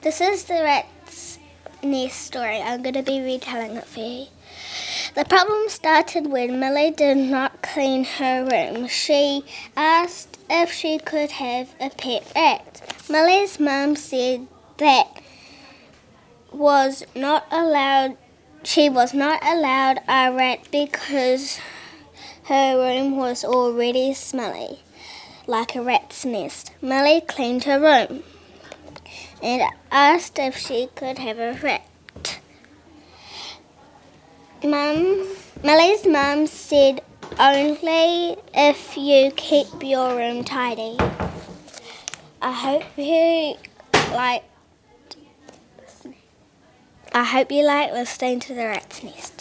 This is the rat's nest story. I'm going to be retelling it for you. The problem started when Millie did not clean her room. She asked if she could have a pet rat. Millie's mum said that she was not allowed a rat because her room was already smelly, like a rat's nest. Millie cleaned her room and asked if she could have a rat. Millie's mum said only if you keep your room tidy. I hope you like listening to the rat's nest.